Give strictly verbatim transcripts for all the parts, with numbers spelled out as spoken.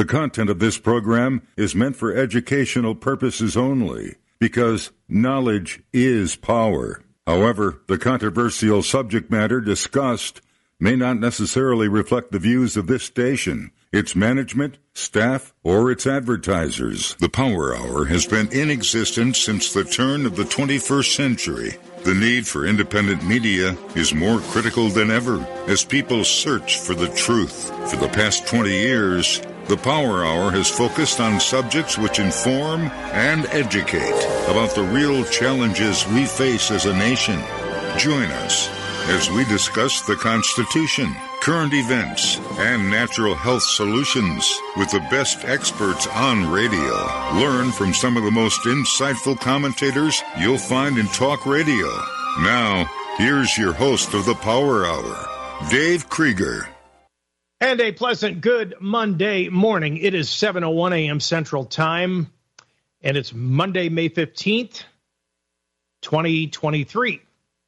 The content of this program is meant for educational purposes only, because knowledge is power. However, the controversial subject matter discussed may not necessarily reflect the views of this station, its management, staff, or its advertisers. The Power Hour has been in existence since the turn of the twenty-first century. The need for independent media is more critical than ever as people search for the truth. For the past twenty years, the Power Hour has focused on subjects which inform and educate about the real challenges we face as a nation. Join us as we discuss the Constitution, current events, and natural health solutions with the best experts on radio. Learn from some of the most insightful commentators you'll find in talk radio. Now, here's your host of the Power Hour, Dave Krieger. And a pleasant good Monday morning. It is seven oh one a.m. Central Time, and it's Monday, May fifteenth, twenty twenty-three.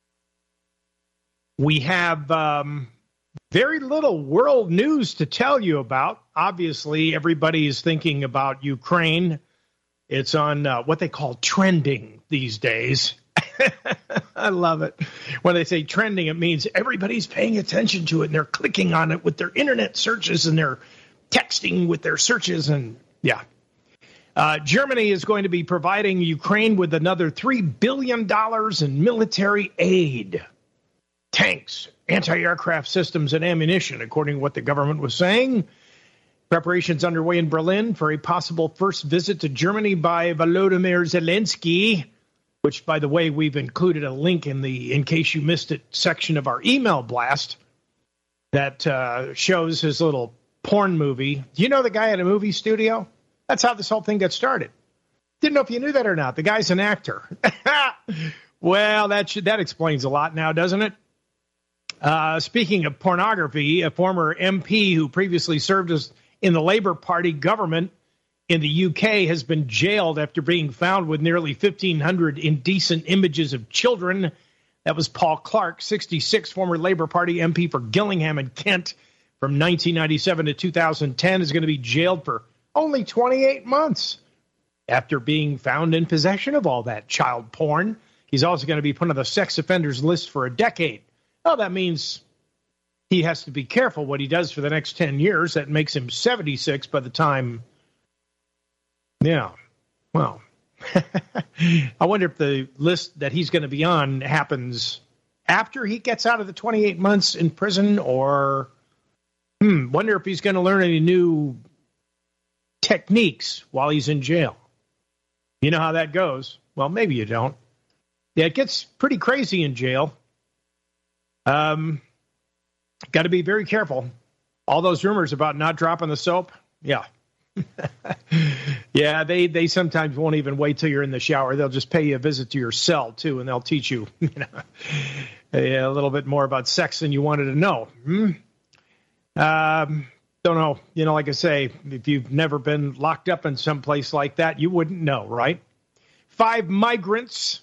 We have um, very little world news to tell you about. Obviously, everybody is thinking about Ukraine. It's on uh, what they call trending these days. I love it. When they say trending, it means everybody's paying attention to it, and they're clicking on it with their internet searches, and they're texting with their searches, and yeah. Uh, Germany is going to be providing Ukraine with another three billion dollars in military aid. Tanks, anti-aircraft systems, and ammunition, according to what the government was saying. Preparations underway in Berlin for a possible first visit to Germany by Volodymyr Zelensky, which, by the way, we've included a link in the in case you missed it section of our email blast that uh, shows his little porn movie. Do you know the guy at a movie studio? That's how this whole thing got started. Didn't know if you knew that or not. The guy's an actor. Well, that should, that explains a lot now, doesn't it? Uh, speaking of pornography, a former M P who previously served as in the Labour Party government in the U K has been jailed after being found with nearly fifteen hundred indecent images of children. That was Paul Clark, sixty-six, former Labour Party M P for Gillingham and Kent from nineteen ninety-seven to two thousand ten, is going to be jailed for only twenty-eight months after being found in possession of all that child porn. He's also going to be put on the sex offenders list for a decade. Well, that means he has to be careful what he does for the next ten years. That makes him seventy-six by the time. Yeah. Well, I wonder if the list that he's going to be on happens after he gets out of the twenty-eight months in prison, or hmm, wonder if he's going to learn any new techniques while he's in jail. You know how that goes. Well, maybe you don't. Yeah, it gets pretty crazy in jail. Um, got to be very careful. All those rumors about not dropping the soap. Yeah. yeah, they, they sometimes won't even wait till you're in the shower. They'll just pay you a visit to your cell, too, and they'll teach you, you know, a, a little bit more about sex than you wanted to know. Hmm? Um, don't know. You know, like I say, if you've never been locked up in some place like that, you wouldn't know, right? Five migrants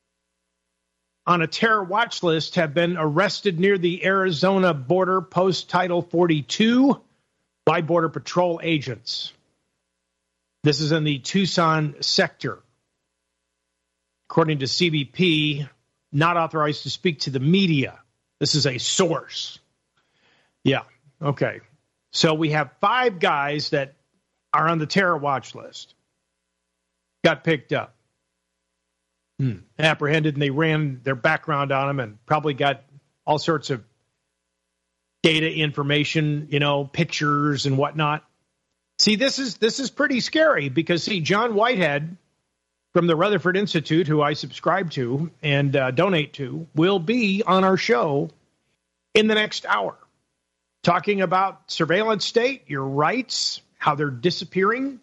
on a terror watch list have been arrested near the Arizona border post Title forty-two by Border Patrol agents. This is in the Tucson sector. According to C B P, not authorized to speak to the media. This is a source. Yeah, okay. So we have five guys that are on the terror watch list. Got picked up. Hmm. Apprehended, and they ran their background on them and probably got all sorts of data information, you know, pictures and whatnot. See, this is this is pretty scary because, see, John Whitehead from the Rutherford Institute, who I subscribe to and uh, donate to, will be on our show in the next hour talking about surveillance state, your rights, how they're disappearing.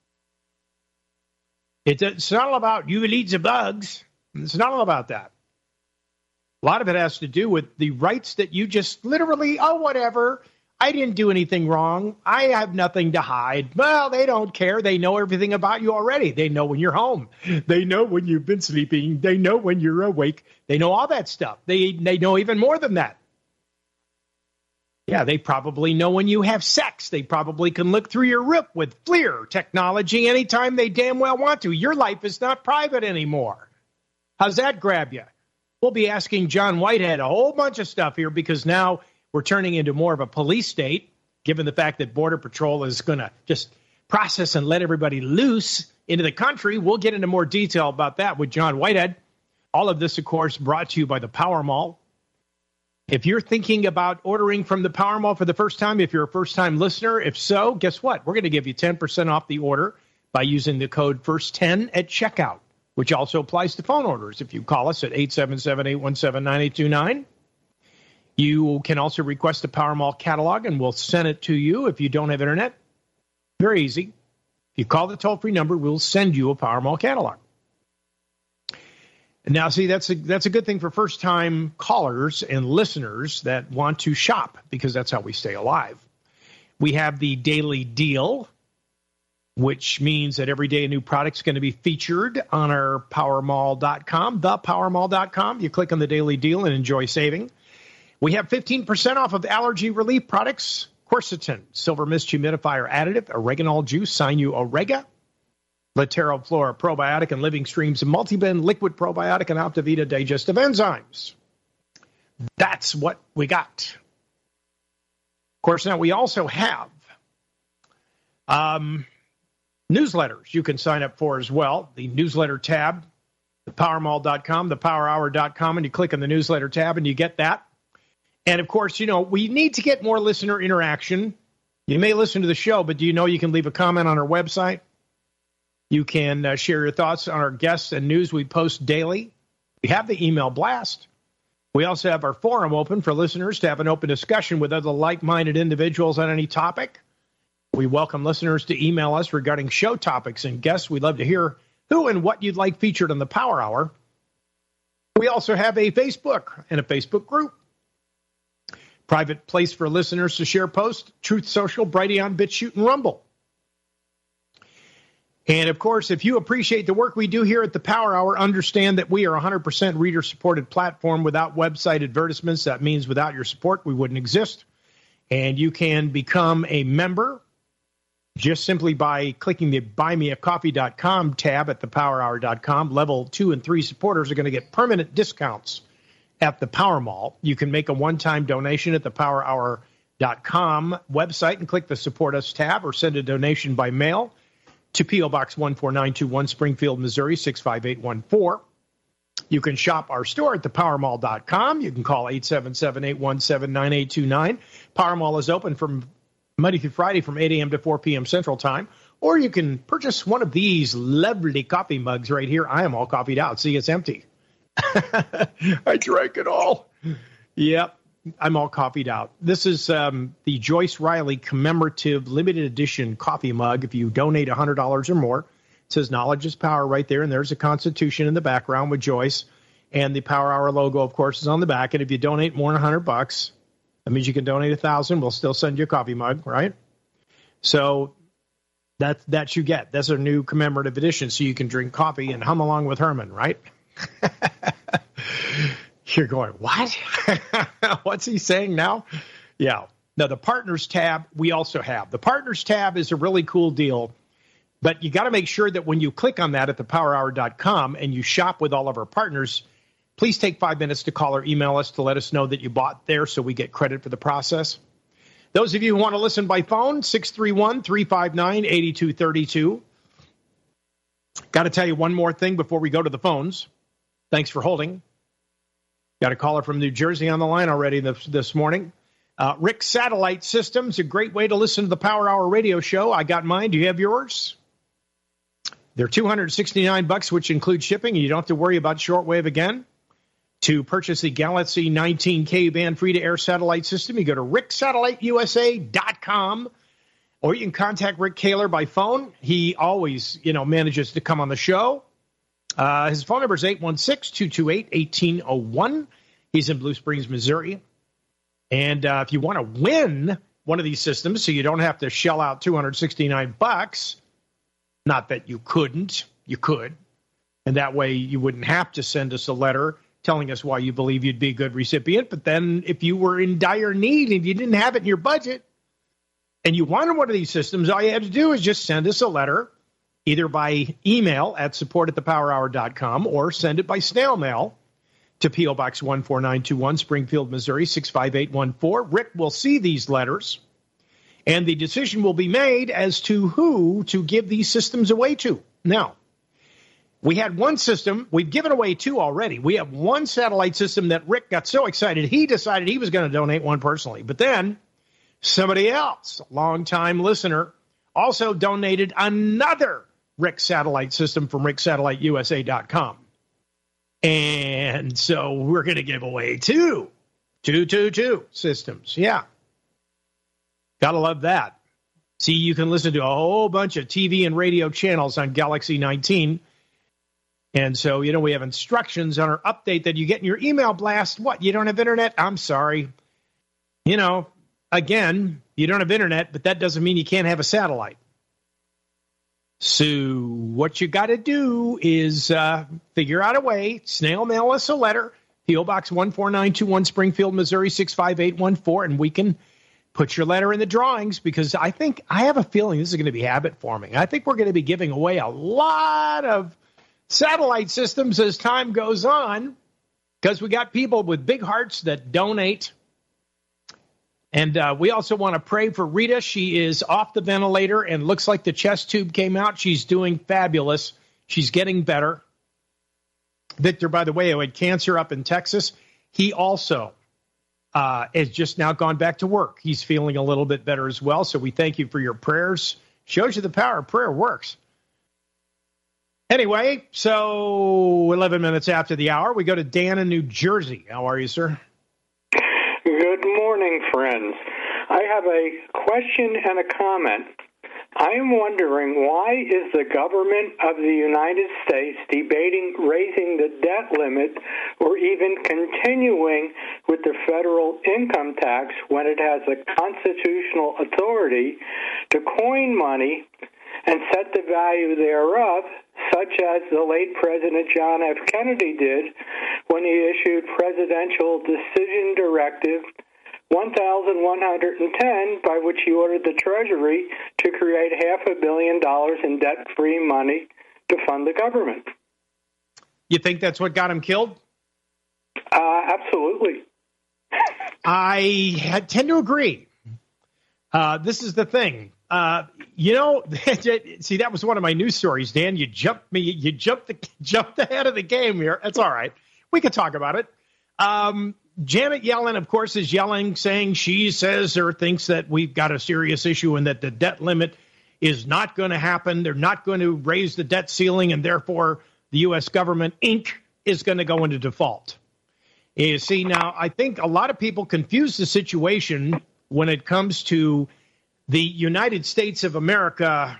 It's not all about you will eat the bugs. It's not all about that. A lot of it has to do with the rights that you just literally, oh, whatever. I didn't do anything wrong. I have nothing to hide. Well, they don't care. They know everything about you already. They know when you're home. They know when you've been sleeping. They know when you're awake. They know all that stuff. They, they know even more than that. Yeah, they probably know when you have sex. They probably can look through your R I P with FLIR technology anytime they damn well want to. Your life is not private anymore. How's that grab you? We'll be asking John Whitehead a whole bunch of stuff here because now we're turning into more of a police state, given the fact that Border Patrol is going to just process and let everybody loose into the country. We'll get into more detail about that with John Whitehead. All of this, of course, brought to you by the Power Mall. If you're thinking about ordering from the Power Mall for the first time, if you're a first-time listener, if so, guess what? We're going to give you ten percent off the order by using the code first ten at checkout, which also applies to phone orders. If you call us at eight seven seven, eight one seven, nine eight two nine, you can also request a Power Mall catalog, and we'll send it to you if you don't have internet. Very easy. If you call the toll-free number, we'll send you a Power Mall catalog. Now, see, that's a, that's a good thing for first-time callers and listeners that want to shop, because that's how we stay alive. We have the Daily Deal, which means that every day a new product's going to be featured on our power mall dot com, the power mall dot com. You click on the Daily Deal and enjoy saving. We have fifteen percent off of allergy relief products, quercetin, silver mist humidifier additive, oregano juice, Sinu Orega, Latero Flora probiotic and Living Streams multi-bin liquid probiotic and Optivita digestive enzymes. That's what we got. Of course, now we also have um, newsletters you can sign up for as well. The newsletter tab, the power mall dot com, the power hour dot com, and you click on the newsletter tab and you get that. And, of course, you know, we need to get more listener interaction. You may listen to the show, but do you know you can leave a comment on our website? You can uh, share your thoughts on our guests and news we post daily. We have the email blast. We also have our forum open for listeners to have an open discussion with other like-minded individuals on any topic. We welcome listeners to email us regarding show topics and guests. We'd love to hear who and what you'd like featured on the Power Hour. We also have a Facebook and a Facebook group. Private place for listeners to share posts, Truth Social, Brighteon, BitChute, and Rumble. And, of course, if you appreciate the work we do here at the Power Hour, understand that we are a one hundred percent reader-supported platform without website advertisements. That means without your support, we wouldn't exist. And you can become a member just simply by clicking the buy me a coffee dot com tab at the power hour dot com. Level two and three supporters are going to get permanent discounts at the Power Mall. You can make a one-time donation at the power hour dot com website and click the Support Us tab, or send a donation by mail to P O. Box one four nine two one, Springfield, Missouri, six five eight one four. You can shop our store at the power mall dot com. You can call eight seven seven, eight one seven, nine eight two nine. Power Mall is open from Monday through Friday from eight a.m. to four p.m. Central Time. Or you can purchase one of these lovely coffee mugs right here. I am all coffeeed out. See, it's empty. I drank it all. Yep. I'm all coffeeed out. This is um, the Joyce Riley commemorative limited edition coffee mug. If you donate one hundred dollars or more, it says knowledge is power right there. And there's a Constitution in the background with Joyce. And the Power Hour logo, of course, is on the back. And if you donate more than one hundred bucks, that means you can donate one thousand. We'll still send you a coffee mug, right? So that, that you get. That's a new commemorative edition. So you can drink coffee and hum along with Herman, right? You're going, what? What's he saying now? Yeah. Now, the Partners tab, we also have. The Partners tab is a really cool deal, but you got to make sure that when you click on that at the power hour dot com and you shop with all of our partners, please take five minutes to call or email us to let us know that you bought there so we get credit for the process. Those of you who want to listen by phone, six three one, three five nine, eight two three two. Got to tell you one more thing before we go to the phones. Thanks for holding. Got a caller from New Jersey on the line already this, this morning. Uh, Rick Satellite Systems, a great way to listen to the Power Hour radio show. I got mine. Do you have yours? They're two hundred sixty-nine bucks, which includes shipping, and you don't have to worry about shortwave again. To purchase the Galaxy nineteen K band free-to-air satellite system, you go to rick satellite u s a dot com, or you can contact Rick Kaler by phone. He always, you know, manages to come on the show. Uh, his phone number is eight one six, two two eight, one eight zero one. He's in Blue Springs, Missouri. And uh, if you want to win one of these systems so you don't have to shell out two hundred sixty-nine bucks, not that you couldn't, you could, and that way you wouldn't have to send us a letter telling us why you believe you'd be a good recipient. But then if you were in dire need and you didn't have it in your budget and you wanted one of these systems, all you had to do is just send us a letter, either by email at support at the power hour dot com or send it by snail mail to P O. Box one four nine two one, Springfield, Missouri, six five eight one four. Rick will see these letters, and the decision will be made as to who to give these systems away to. Now, we had one system. We've given away two already. We have one satellite system that Rick got so excited, he decided he was going to donate one personally. But then somebody else, a longtime listener, also donated another Rick satellite system from rick satellite u s a dot com. And so we're going to give away two, two, two, two systems. Yeah. Gotta love that. See, you can listen to a whole bunch of T V and radio channels on Galaxy nineteen. And so, you know, we have instructions on our update that you get in your email blast. What? You don't have internet? I'm sorry. You know, again, you don't have internet, but that doesn't mean you can't have a satellite. So what you got to do is uh, figure out a way, snail mail us a letter, P O. Box one four nine two one, Springfield, Missouri, six five eight one four, and we can put your letter in the drawings, because I think, I have a feeling this is going to be habit forming. I think we're going to be giving away a lot of satellite systems as time goes on, because we got people with big hearts that donate. And uh, we also want to pray for Rita. She is off the ventilator and looks like the chest tube came out. She's doing fabulous. She's getting better. Victor, by the way, who had cancer up in Texas, he also uh, has just now gone back to work. He's feeling a little bit better as well. So we thank you for your prayers. Shows you the power of prayer works. Anyway, so eleven minutes after the hour, we go to Dan in New Jersey. How are you, sir? Good morning, friends. I have a question and a comment. I am wondering, why is the government of the United States debating raising the debt limit or even continuing with the federal income tax when it has the constitutional authority to coin money and set the value thereof, such as the late President John F. Kennedy did when he issued Presidential Decision Directive one thousand one hundred ten, by which he ordered the Treasury to create half a billion dollars in debt-free money to fund the government. You think that's what got him killed? Uh, absolutely. I tend to agree. Uh, this is the thing. Uh, you know, see, that was one of my news stories, Dan. You jumped me. You jumped the, jumped ahead of the game here. That's all right. We could talk about it. Um, Janet Yellen, of course, is yelling, saying she says or thinks that we've got a serious issue and that the debt limit is not going to happen. They're not going to raise the debt ceiling, and therefore the U S government, Incorporated, is going to go into default. You see, now, I think a lot of people confuse the situation when it comes to the United States of America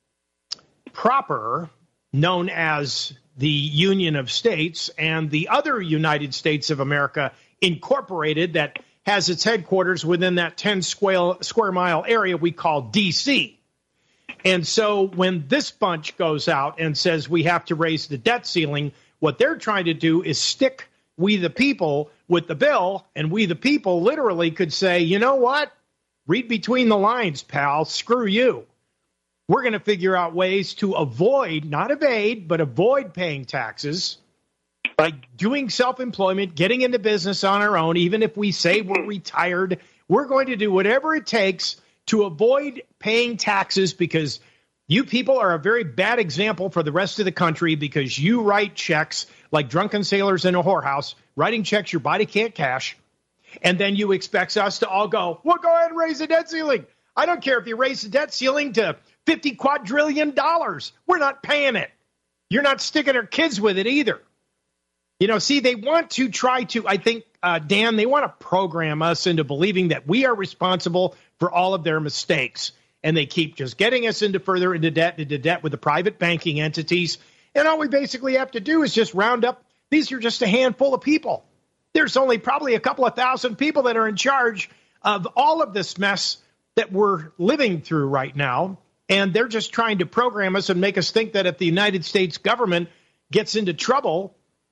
proper, known as the Union of States, and the other United States of America Incorporated that has its headquarters within that ten square, square mile area we call D C. And so when this bunch goes out and says we have to raise the debt ceiling, what they're trying to do is stick we the people with the bill, and we the people literally could say, you know what? Read between the lines, pal. Screw you. We're going to figure out ways to avoid, not evade, but avoid paying taxes by doing self-employment, getting into business on our own. Even if we say we're retired, we're going to do whatever it takes to avoid paying taxes, because you people are a very bad example for the rest of the country, because you write checks like drunken sailors in a whorehouse, writing checks your body can't cash. And then you expect us to all go, well, go ahead and raise the debt ceiling. I don't care if you raise the debt ceiling to fifty quadrillion dollars. We're not paying it. You're not sticking our kids with it either. You know, see, they want to try to, I think, uh, Dan, they want to program us into believing that we are responsible for all of their mistakes. And they keep just getting us into further into debt, into debt with the private banking entities. And all we basically have to do is just round up. These are just a handful of people. There's only probably a couple of thousand people that are in charge of all of this mess that we're living through right now. And they're just trying to program us and make us think that if the United States government gets into trouble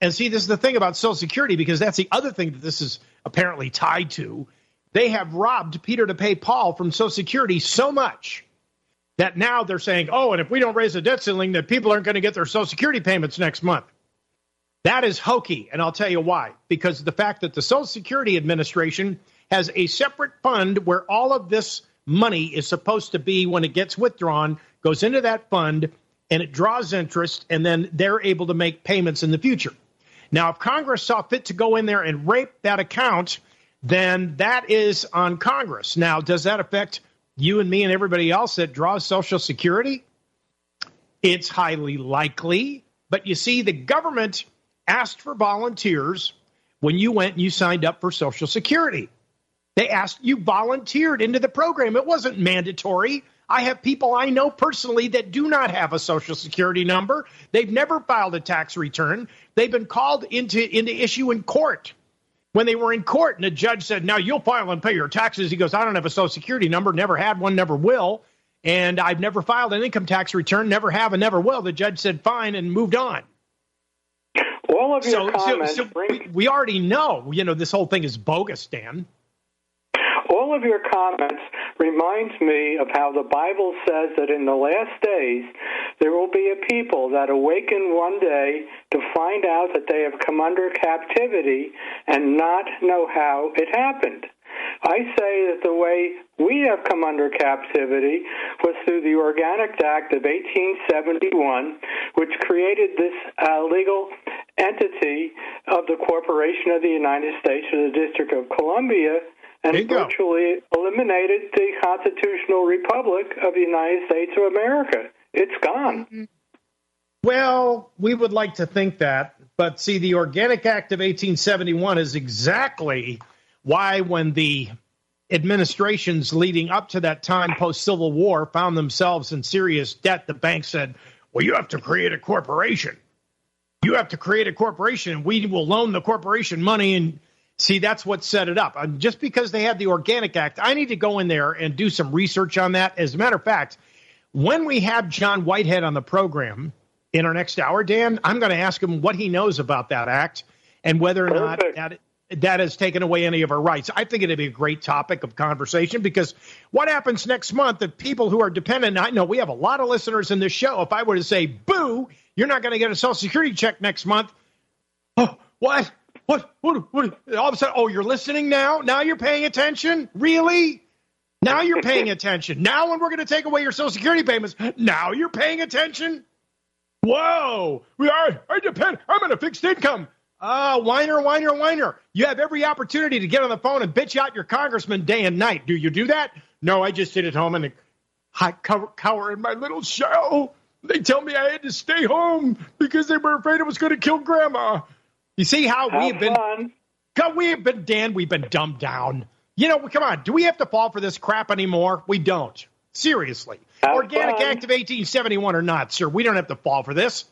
And see, this is the thing about Social Security, because that's the other thing that this is apparently tied to. They have robbed Peter to pay Paul from Social Security so much that now they're saying, oh, and if we don't raise the debt ceiling, that people aren't going to get their Social Security payments next month. That is hokey, and I'll tell you why. Because of the fact that the Social Security Administration has a separate fund where all of this money is supposed to be, when it gets withdrawn, goes into that fund, and it draws interest, and then they're able to make payments in the future. Now, if Congress saw fit to go in there and rape that account, then that is on Congress. Now, does that affect you and me and everybody else that draws Social Security? It's highly likely. But you see, the government asked for volunteers when you went and you signed up for Social Security. They asked, you volunteered into the program. It wasn't mandatory. I have people I know personally that do not have a Social Security number. They've never filed a tax return. They've been called into, into issue in court. When they were in court and the judge said, now you'll file and pay your taxes. He goes, I don't have a Social Security number, never had one, never will. And I've never filed an income tax return, never have and never will. The judge said fine and moved on. All of your so, comments so, so bring... we, we already know, you know, this whole thing is bogus, Dan. All of your comments reminds me of how the Bible says that in the last days there will be a people that awaken one day to find out that they have come under captivity and not know how it happened. I say that the way we have come under captivity was through the Organic Act of eighteen seventy-one, which created this uh, legal entity of the Corporation of the United States for the District of Columbia, and virtually eliminated the constitutional republic of the United States of America. It's gone. Well, we would like to think that, but see, the Organic Act of eighteen seventy-one is exactly why, when the administrations leading up to that time post-Civil War found themselves in serious debt, the bank said, well, you have to create a corporation. You have to create a corporation, and we will loan the corporation money. And see, that's what set it up. And just because they had the Organic Act, I need to go in there and do some research on that. As a matter of fact, when we have John Whitehead on the program in our next hour, Dan, I'm going to ask him what he knows about that act and whether or Perfect. not that, that has taken away any of our rights. I think it'd be a great topic of conversation, because what happens next month if people who are dependent, I know we have a lot of listeners in this show. If I were to say, boo, you're not going to get a Social Security check next month. Oh, what? What, what, what? All of a sudden, oh, you're listening now? Now you're paying attention? Really? Now you're paying attention. Now when we're going to take away your Social Security payments, now you're paying attention? Whoa, we are, I depend, I'm on a fixed income. Ah, uh, whiner, whiner, whiner. You have every opportunity to get on the phone and bitch out your congressman day and night. Do you do that? No, I just sit at home and I cower, cower in my little shell. They tell me I had to stay home because they were afraid it was going to kill Grandma. You see how have we've been, fun. God, we have been, Dan, we've been dumbed down. You know, come on, do we have to fall for this crap anymore? We don't. Seriously. Have Organic fun. Act of eighteen seventy-one or not, sir, we don't have to fall for this.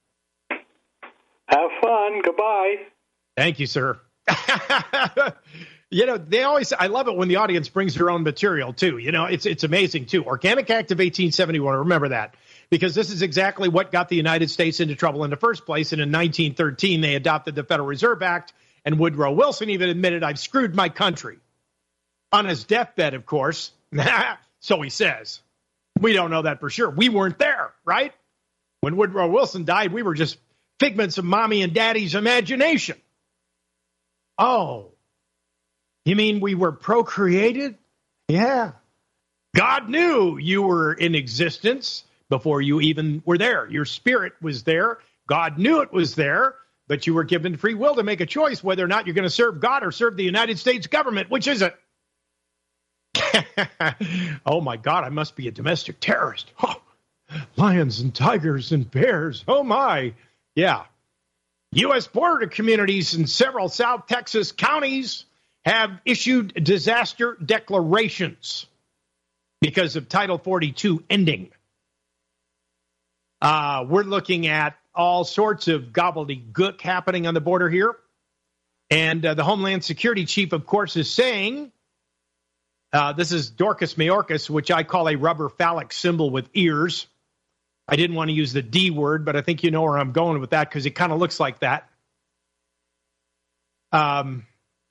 Have fun. Goodbye. Thank you, sir. You know, they always, I love it when the audience brings their own material, too. You know, it's it's amazing, too. Organic Act of eighteen seventy-one, remember that, because this is exactly what got the United States into trouble in the first place. And in nineteen thirteen, they adopted the Federal Reserve Act, and Woodrow Wilson even admitted, I've screwed my country. On his deathbed, of course. So he says. We don't know that for sure. We weren't there, right? When Woodrow Wilson died, we were just figments of mommy and daddy's imagination. Oh, you mean we were procreated? Yeah. God knew you were in existence before you even were there. Your spirit was there. God knew it was there, but you were given free will to make a choice whether or not you're going to serve God or serve the United States government. Which is it? Oh, my God, I must be a domestic terrorist. Oh, lions and tigers and bears. Oh, my. Yeah. U S border communities in several South Texas counties have issued disaster declarations because of Title forty-two ending. Uh, we're looking at all sorts of gobbledygook happening on the border here. And uh, the Homeland Security Chief, of course, is saying, uh, this is Dorcas Mayorkas, which I call a rubber phallic symbol with ears. I didn't want to use the D word, but I think you know where I'm going with that because it kind of looks like that. Um,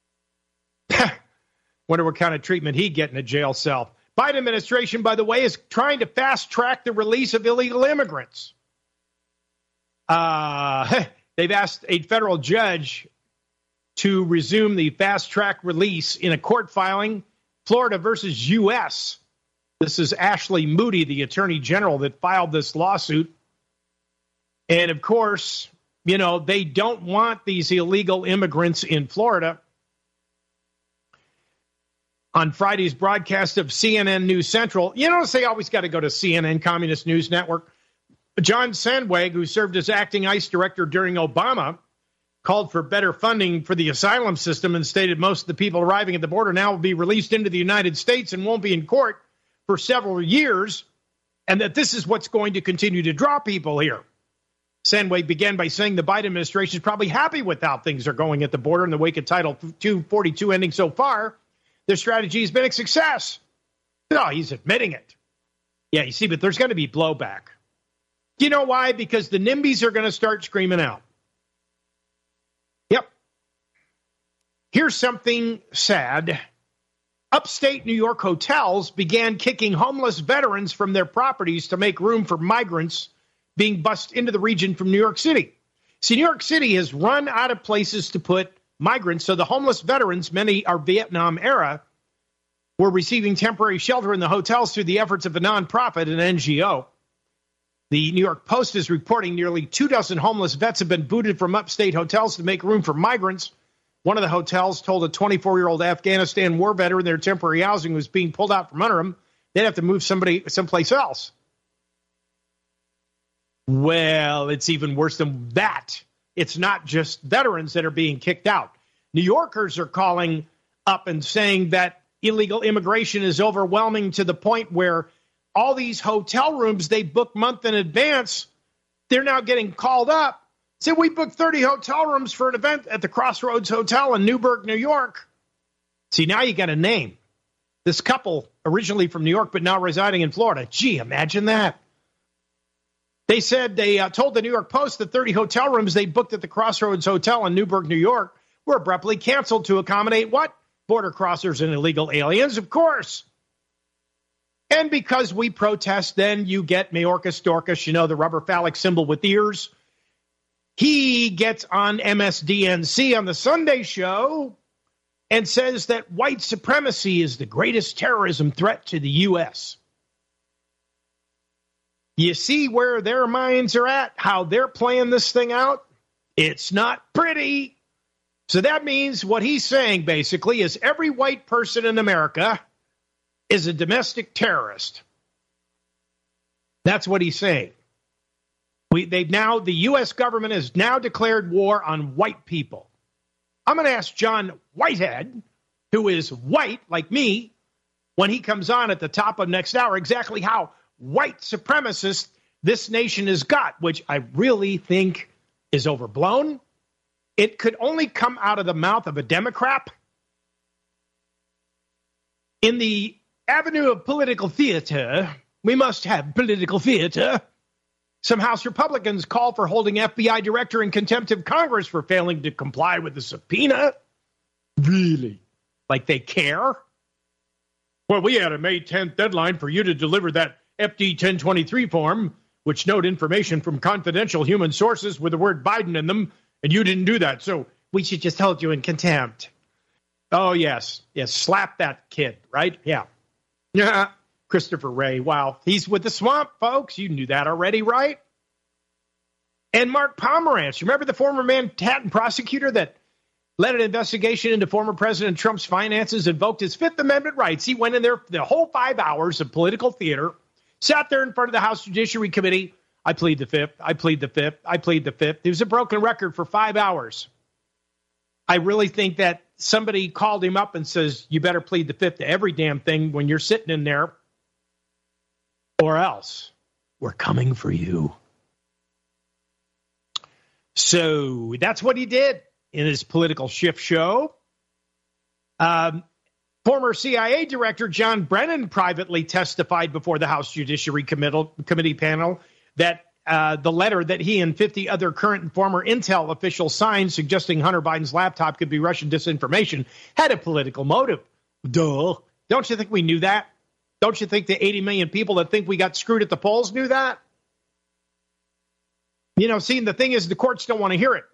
wonder what kind of treatment he'd get in a jail cell. Biden administration, by the way, is trying to fast-track the release of illegal immigrants. Uh, they've asked a federal judge to resume the fast-track release in a court filing, Florida versus U S This is Ashley Moody, the attorney general, that filed this lawsuit. And, of course, you know, they don't want these illegal immigrants in Florida. On Friday's broadcast of C N N News Central, you notice they always got to go to C N N, Communist News Network. John Sandweg, who served as acting ICE director during Obama, called for better funding for the asylum system and stated most of the people arriving at the border now will be released into the United States and won't be in court for several years, and that this is what's going to continue to draw people here. Sandweg began by saying the Biden administration is probably happy with how things are going at the border in the wake of Title two forty-two ending so far. Their strategy has been a success. No, he's admitting it. Yeah, you see, but there's going to be blowback. Do you know why? Because the NIMBYs are going to start screaming out. Yep. Here's something sad. Upstate New York hotels began kicking homeless veterans from their properties to make room for migrants being bussed into the region from New York City. See, New York City has run out of places to put migrants, so the homeless veterans, many are Vietnam era, were receiving temporary shelter in the hotels through the efforts of a nonprofit, an N G O. The New York Post is reporting nearly two dozen homeless vets have been booted from upstate hotels to make room for migrants. One of the hotels told a twenty-four-year-old Afghanistan war veteran their temporary housing was being pulled out from under him. They'd have to move somebody someplace else. Well, it's even worse than that. It's not just veterans that are being kicked out. New Yorkers are calling up and saying that illegal immigration is overwhelming to the point where all these hotel rooms they book month in advance, they're now getting called up. Say, we booked thirty hotel rooms for an event at the Crossroads Hotel in Newburgh, New York. See, now you got a name. This couple, originally from New York, but now residing in Florida. Gee, imagine that. They said they uh, told the New York Post that thirty hotel rooms they booked at the Crossroads Hotel in Newburgh, New York, were abruptly canceled to accommodate what? Border crossers and illegal aliens, of course. And because we protest, then you get Mayorkas Dorcas, you know, the rubber phallic symbol with ears. He gets on M S D N C on the Sunday show and says that white supremacy is the greatest terrorism threat to the U S You see where their minds are at, how they're playing this thing out? It's not pretty. So that means what he's saying basically is every white person in America is a domestic terrorist. That's what he's saying. We, they've now, the U S government has now declared war on white people. I'm going to ask John Whitehead, who is white like me, when he comes on at the top of next hour, exactly how white supremacist this nation has got, which I really think is overblown. It could only come out of the mouth of a Democrat. In the avenue of political theater, we must have political theater. Some House Republicans call for holding F B I director in contempt of Congress for failing to comply with the subpoena. Really? Like they care? Well, we had a May tenth deadline for you to deliver that F D ten twenty-three form, which note information from confidential human sources with the word Biden in them, and you didn't do that, so we should just hold you in contempt. Oh, yes. Yes, slap that kid, right? Yeah. Yeah. Christopher Wray, wow. He's with the swamp, folks. You knew that already, right? And Mark Pomerantz, remember the former Manhattan prosecutor that led an investigation into former President Trump's finances, invoked his Fifth Amendment rights. He went in there for the whole five hours of political theater, sat there in front of the House Judiciary Committee. I plead the fifth. I plead the fifth. I plead the fifth. It was a broken record for five hours. I really think that somebody called him up and says, you better plead the fifth to every damn thing when you're sitting in there, or else we're coming for you. So that's what he did in his political shift show. Um, former C I A Director John Brennan privately testified before the House Judiciary Committee panel that uh, the letter that he and fifty other current and former Intel officials signed suggesting Hunter Biden's laptop could be Russian disinformation had a political motive. Duh. Don't you think we knew that? Don't you think the eighty million people that think we got screwed at the polls knew that? You know, see, the thing is the courts don't want to hear it.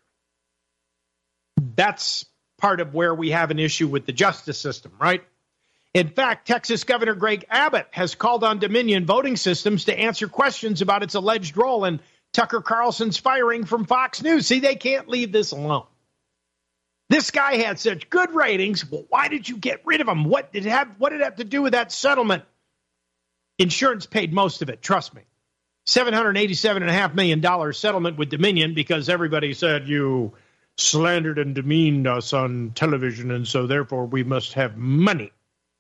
That's part of where we have an issue with the justice system, right? In fact, Texas Governor Greg Abbott has called on Dominion Voting Systems to answer questions about its alleged role in Tucker Carlson's firing from Fox News. See, they can't leave this alone. This guy had such good ratings. Well, why did you get rid of him? What did it have, what did it have to do with that settlement? Insurance paid most of it, trust me. seven hundred eighty-seven point five million dollars settlement with Dominion because everybody said you slandered and demeaned us on television, and so therefore we must have money.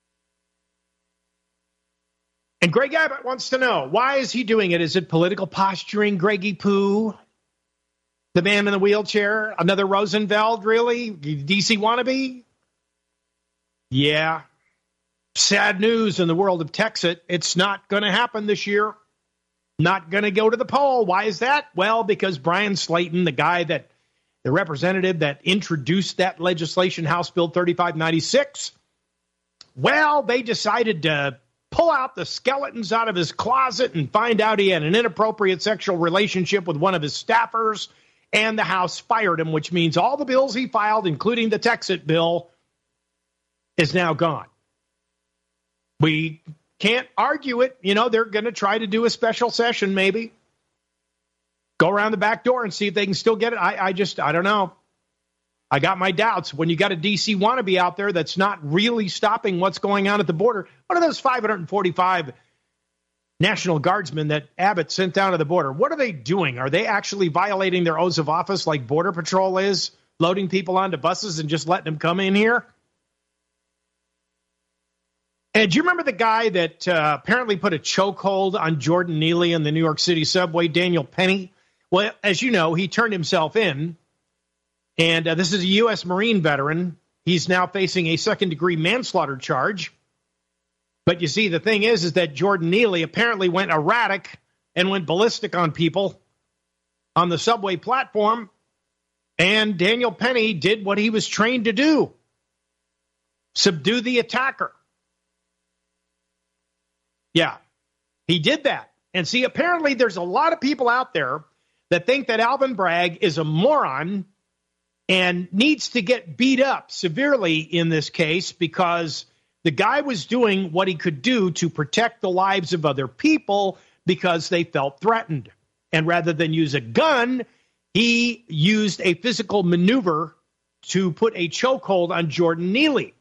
And Greg Abbott wants to know, why is he doing it? Is it political posturing, Greggy Poo? The man in the wheelchair? Another Rosenfeld, really? D C wannabe? Yeah. Sad news in the world of Texas. It's not going to happen this year. Not going to go to the poll. Why is that? Well, because Brian Slayton, the guy that, the representative that introduced that legislation, House Bill thirty-five ninety-six, well, they decided to pull out the skeletons out of his closet and find out he had an inappropriate sexual relationship with one of his staffers, and the House fired him, which means all the bills he filed, including the Texit bill, is now gone. We can't argue it. You know, they're going to try to do a special session, maybe. Go around the back door and see if they can still get it. I, I just, I don't know. I got my doubts. When you got a D C wannabe out there that's not really stopping what's going on at the border, what are those five hundred forty-five National Guardsmen that Abbott sent down to the border? What are they doing? Are they actually violating their oaths of office like Border Patrol is, loading people onto buses and just letting them come in here? And do you remember the guy that uh, apparently put a chokehold on Jordan Neely in the New York City subway, Daniel Penny? Well, as you know, he turned himself in. And uh, this is a U S Marine veteran. He's now facing a second-degree manslaughter charge. But you see, the thing is, is that Jordan Neely apparently went erratic and went ballistic on people on the subway platform. And Daniel Penny did what he was trained to do: subdue the attacker. Yeah, he did that. And see, apparently there's a lot of people out there that think that Alvin Bragg is a moron and needs to get beat up severely in this case because the guy was doing what he could do to protect the lives of other people because they felt threatened. And rather than use a gun, he used a physical maneuver to put a chokehold on Jordan Neely.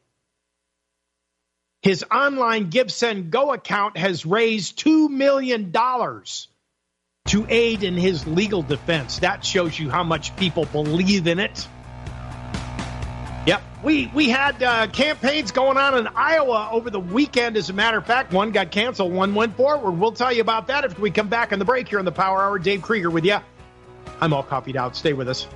His online Give, Send, Go account has raised two million dollars to aid in his legal defense. That shows you how much people believe in it. Yep. We we had uh, campaigns going on in Iowa over the weekend. As a matter of fact, one got canceled, one went forward. We'll tell you about that after we come back on the break here on the Power Hour. Dave Krieger with you. I'm all copied out. Stay with us.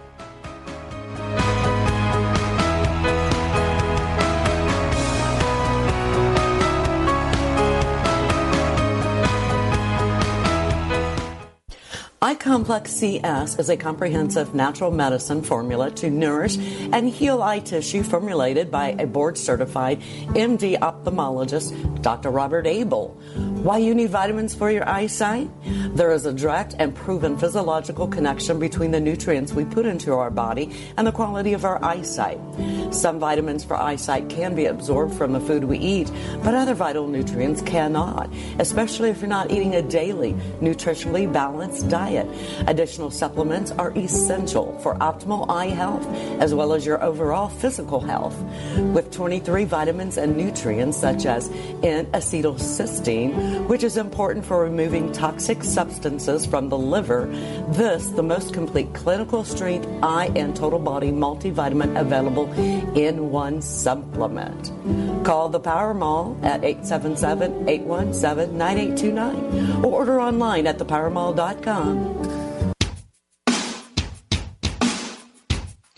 iComplex C S is a comprehensive natural medicine formula to nourish and heal eye tissue formulated by a board-certified M D ophthalmologist, Doctor Robert Abel. Why you need vitamins for your eyesight? There is a direct and proven physiological connection between the nutrients we put into our body and the quality of our eyesight. Some vitamins for eyesight can be absorbed from the food we eat, but other vital nutrients cannot, especially if you're not eating a daily, nutritionally balanced diet. Additional supplements are essential for optimal eye health as well as your overall physical health. With twenty-three vitamins and nutrients such as N-acetylcysteine, which is important for removing toxic substances from the liver, this the most complete clinical strength eye and total body multivitamin available in one supplement. Call the Power Mall at eight seven seven, eight one seven, nine eight two nine or order online at the power mall dot com.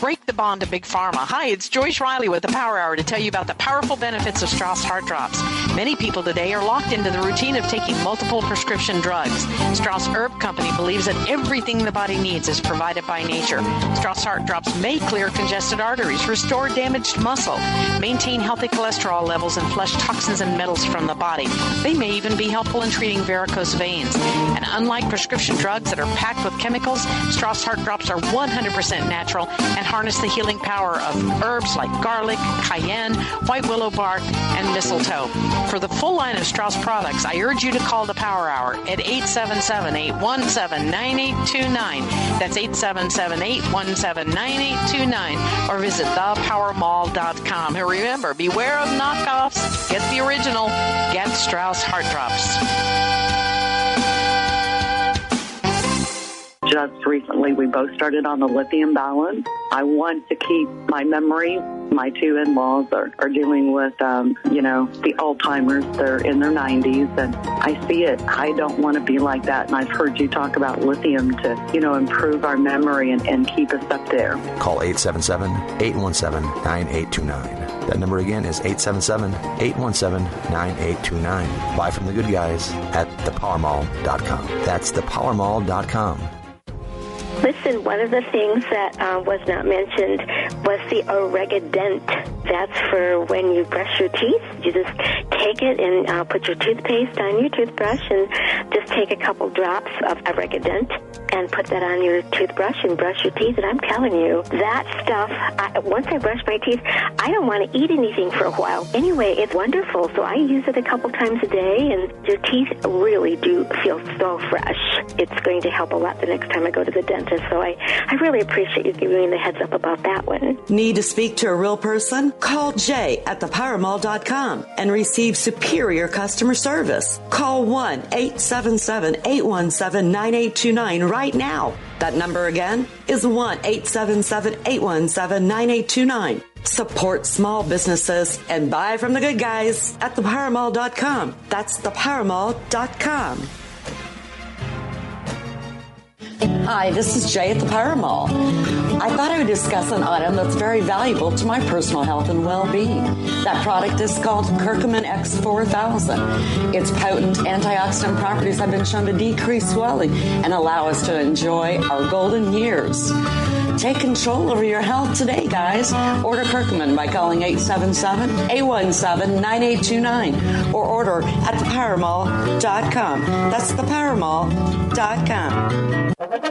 Break the bond to Big Pharma. Hi, it's Joyce Riley with the Power Hour to tell you about the powerful benefits of Strauss Heart Drops. Many people today are locked into the routine of taking multiple prescription drugs. Strauss Herb Company believes that everything the body needs is provided by nature. Strauss Heart Drops may clear congested arteries, restore damaged muscle, maintain healthy cholesterol levels, and flush toxins and metals from the body. They may even be helpful in treating varicose veins. And unlike prescription drugs that are packed with chemicals, Strauss Heart Drops are one hundred percent natural and harness the healing power of herbs like garlic, cayenne, white willow bark, and mistletoe. For the full line of Strauss products, I urge you to call the Power Hour at eight seven seven, eight one seven, nine eight two nine. That's eight seven seven, eight one seven, nine eight two nine. Or visit the power mall dot com. And remember, beware of knockoffs. Get the original. Get Strauss Heart Drops. Just recently, we both started on the lithium balance. I want to keep my memory. My two in-laws are, are dealing with, um, you know, the Alzheimer's. They're in their nineties, and I see it. I don't want to be like that, and I've heard you talk about lithium to, you know, improve our memory and, and keep us up there. Call eight seven seven, eight one seven, nine eight two nine. That number again is eight seven seven, eight one seven, nine eight two nine. Buy from the good guys at the power mall dot com. That's the power mall dot com. Listen, one of the things that uh, was not mentioned was the Oregadent. That's for when you brush your teeth. You just take it and uh, put your toothpaste on your toothbrush and just take a couple drops of Oregadent and put that on your toothbrush and brush your teeth. And I'm telling you, that stuff, I, once I brush my teeth, I don't want to eat anything for a while. Anyway, it's wonderful. So I use it a couple times a day, and your teeth really do feel so fresh. It's going to help a lot the next time I go to the dentist. So I, I really appreciate you giving me the heads up about that one. Need to speak to a real person? Call Jay at the power mall dot com and receive superior customer service. Call one eight seven seven, eight one seven, nine eight two nine right now. That number again is one eight seven seven, eight one seven, nine eight two nine. Support small businesses and buy from the good guys at the power mall dot com. That's the power mall dot com. Hi, this is Jay at the Power Mall. I thought I would discuss an item that's very valuable to my personal health and well-being. That product is called Curcumin X four thousand. Its potent antioxidant properties have been shown to decrease swelling and allow us to enjoy our golden years. Take control over your health today, guys. Order Curcumin by calling eight seven seven, eight one seven, nine eight two nine or order at the power mall dot com. That's the power mall dot com.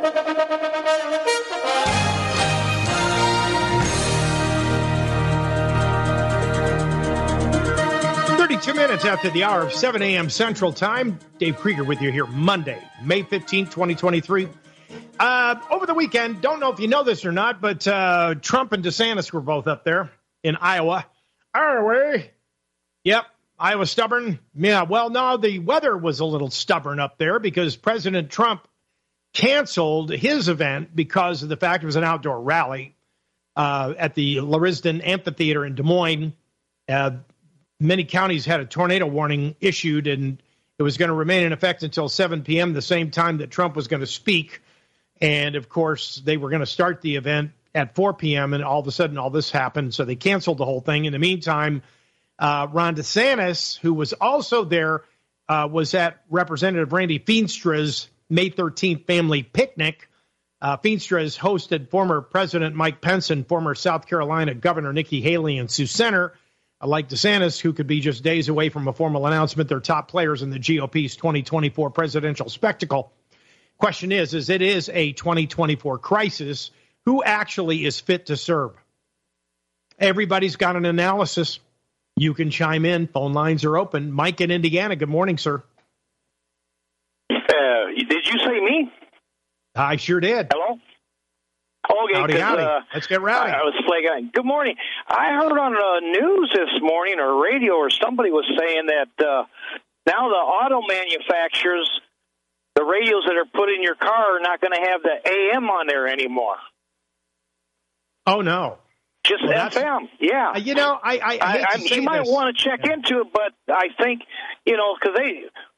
thirty-two minutes after the hour of seven a.m. Central Time. Dave Krieger with you here Monday, May fifteenth, twenty twenty-three. Uh, over the weekend, don't know if you know this or not, but uh, Trump and DeSantis were both up there in Iowa. Iowa. Yep, Iowa stubborn. Yeah, well, no, the weather was a little stubborn up there because President Trump canceled his event because of the fact it was an outdoor rally uh, at the Lariston Amphitheater in Des Moines. Uh, many counties had a tornado warning issued, and it was going to remain in effect until seven p.m., the same time that Trump was going to speak. And, of course, they were going to start the event at four p.m., and all of a sudden all this happened, so they canceled the whole thing. In the meantime, uh, Ron DeSantis, who was also there, uh, was at Representative Randy Feenstra's May thirteenth family picnic. Uh, Feenstra's hosted former President Mike Pence and former South Carolina Governor Nikki Haley and Sioux Center. Uh, like DeSantis, who could be just days away from a formal announcement, they're top players in the G O P's twenty twenty-four presidential spectacle. Question is, is it is a twenty twenty-four crisis. Who actually is fit to serve? Everybody's got an analysis. You can chime in. Phone lines are open. Mike in Indiana. Good morning, sir. Uh, did you say me? I sure did. Hello? Okay, howdy, howdy. Uh, Let's get rowdy. I, I was flagging. Good morning. I heard on the news this morning or radio or somebody was saying that uh, now the auto manufacturers, the radios that are put in your car are not going to have the A M on there anymore. Oh, no. Just well, F M, yeah. Uh, you know, I, I, I, hate I, to I say you might this. want to check into it, but I think, you know, because they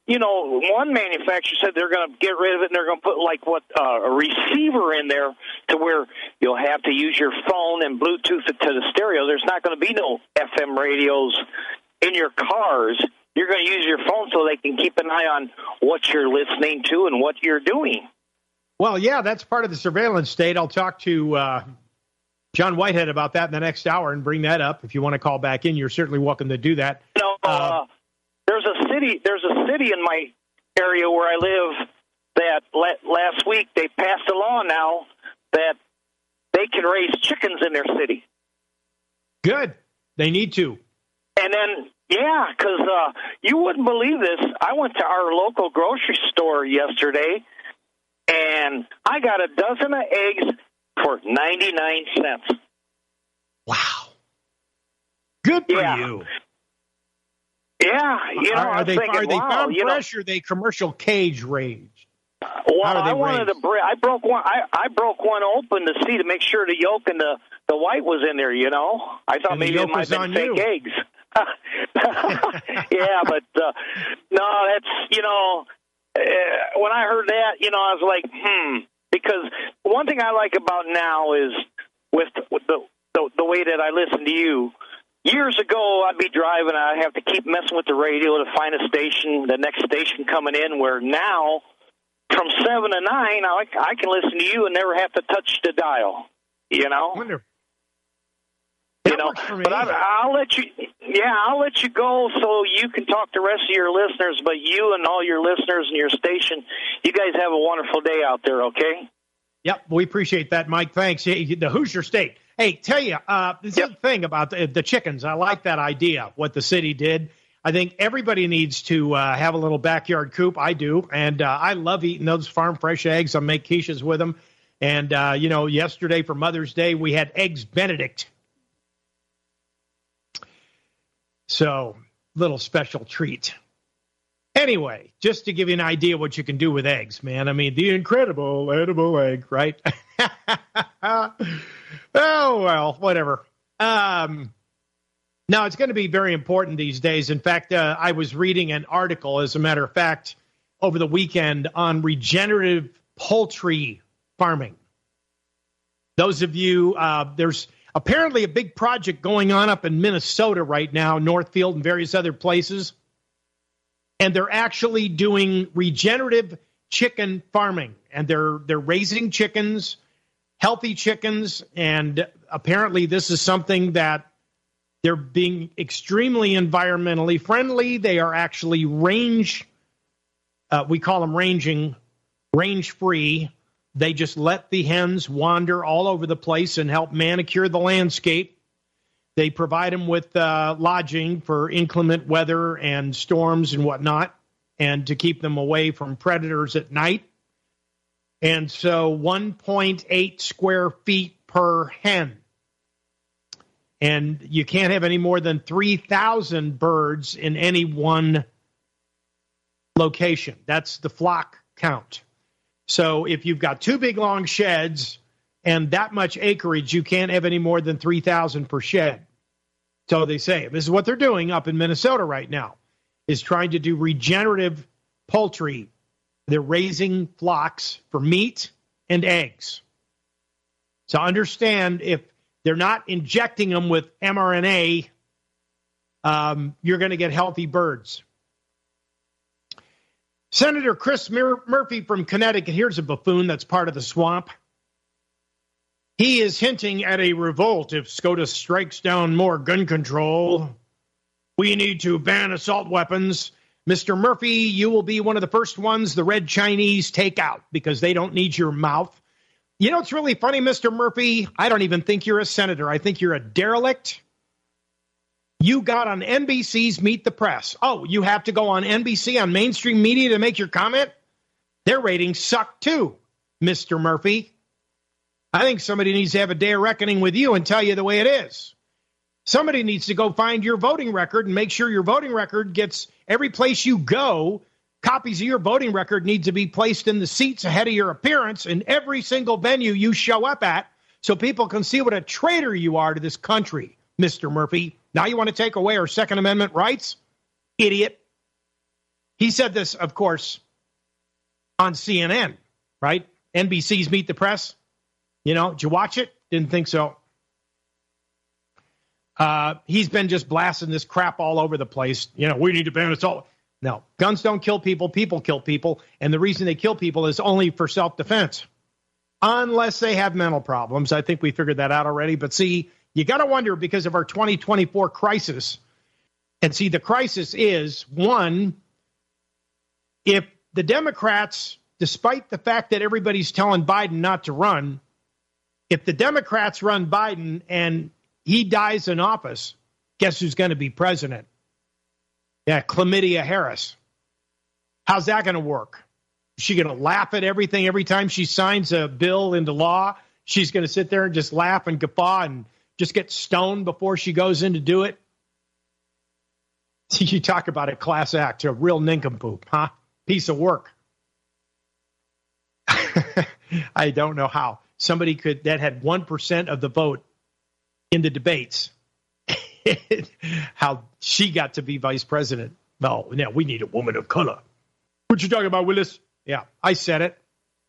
you know, one manufacturer said they're going to get rid of it and they're going to put like what uh, a receiver in there to where you'll have to use your phone and Bluetooth it to the stereo. There's not going to be no F M radios in your cars. You're going to use your phone so they can keep an eye on what you're listening to and what you're doing. Well, yeah, that's part of the surveillance state. I'll talk to uh, John Whitehead about that in the next hour and bring that up. If you want to call back in, you're certainly welcome to do that. You know, uh, uh, there's a city. There's a city in my area where I live that la- last week they passed a law now that they can raise chickens in their city. Good. They need to. And then, yeah, because uh, you wouldn't believe this. I went to our local grocery store yesterday, and I got a dozen of eggs for ninety-nine cents. Wow. Good for yeah. you. Yeah. You know, are, are they, thinking, are they wow, farm you fresh know, or are they commercial cage raised? Well, I wanted raised? to break. I broke one. I, I broke one open to see to make sure the yolk and the, the white was in there. You know, I thought and maybe it might have been fake you. eggs. yeah, but uh, no, that's you know, uh, when I heard that, you know, I was like, hmm, because one thing I like about now is with, with the, the the way that I listen to you. Years ago, I'd be driving, I'd have to keep messing with the radio to find a station, the next station coming in. Where now, from seven to nine, I I can listen to you and never have to touch the dial. You know. Wonderful. You know, but I, I'll let you. Yeah, I'll let you go so you can talk to the rest of your listeners. But you and all your listeners and your station, you guys have a wonderful day out there. Okay. Yep, we appreciate that, Mike. Thanks. The Hoosier State. Hey, tell you, uh, this yep. is the thing about the, the chickens. I like that idea. What the city did. I think everybody needs to uh, have a little backyard coop. I do, and uh, I love eating those farm fresh eggs. I make quiches with them. And uh, you know, yesterday for Mother's Day, we had eggs Benedict. So, little special treat. Anyway, just to give you an idea what you can do with eggs, man. I mean, the incredible edible egg, right? Oh, well, whatever. Um, now, it's going to be very important these days. In fact, uh, I was reading an article, as a matter of fact, over the weekend on regenerative poultry farming. Those of you, uh, there's apparently a big project going on up in Minnesota right now, Northfield and various other places. And they're actually doing regenerative chicken farming. And they're they're raising chickens, healthy chickens. And apparently this is something that they're being extremely environmentally friendly. They are actually range, uh, we call them ranging, range-free. They just let the hens wander all over the place and help manicure the landscape. They provide them with uh, lodging for inclement weather and storms and whatnot, and to keep them away from predators at night. And so one point eight square feet per hen. And you can't have any more than three thousand birds in any one location. That's the flock count. So if you've got two big long sheds and that much acreage, you can't have any more than three thousand per shed. So they say. This is what they're doing up in Minnesota right now, is trying to do regenerative poultry. They're raising flocks for meat and eggs. So understand, if they're not injecting them with mRNA, um, you're going to get healthy birds. Senator Chris Mur- Murphy from Connecticut, here's a buffoon that's part of the swamp. He is hinting at a revolt if SCOTUS strikes down more gun control. We need to ban assault weapons. Mister Murphy, you will be one of the first ones the Red Chinese take out because they don't need your mouth. You know, it's really funny, Mister Murphy. I don't even think you're a senator. I think you're a derelict. You got on N B C's Meet the Press. Oh, you have to go on N B C, on mainstream media, to make your comment? Their ratings suck too, Mister Murphy. I think somebody needs to have a day of reckoning with you and tell you the way it is. Somebody needs to go find your voting record and make sure your voting record gets every place you go. Copies of your voting record need to be placed in the seats ahead of your appearance in every single venue you show up at so people can see what a traitor you are to this country, Mister Murphy. Now you want to take away our Second Amendment rights? Idiot. He said this, of course, on C N N, right? N B C's Meet the Press. You know, did you watch it? Didn't think so. Uh, he's been just blasting this crap all over the place. You know, we need to ban it all. No, guns don't kill people. People kill people. And the reason they kill people is only for self-defense. Unless they have mental problems. I think we figured that out already. But see, you got to wonder because of our twenty twenty-four crisis. And see, the crisis is, one, if the Democrats, despite the fact that everybody's telling Biden not to run, if the Democrats run Biden and he dies in office, guess who's going to be president? Yeah, Chlamydia Harris. How's that going to work? Is she going to laugh at everything every time she signs a bill into law? She's going to sit there and just laugh and guffaw and just get stoned before she goes in to do it? You talk about a class act, a real nincompoop, huh? Piece of work. I don't know how somebody could that had one percent of the vote in the debates, how she got to be vice president. No, now we need a woman of color. What you talking about, Willis? Yeah, I said it.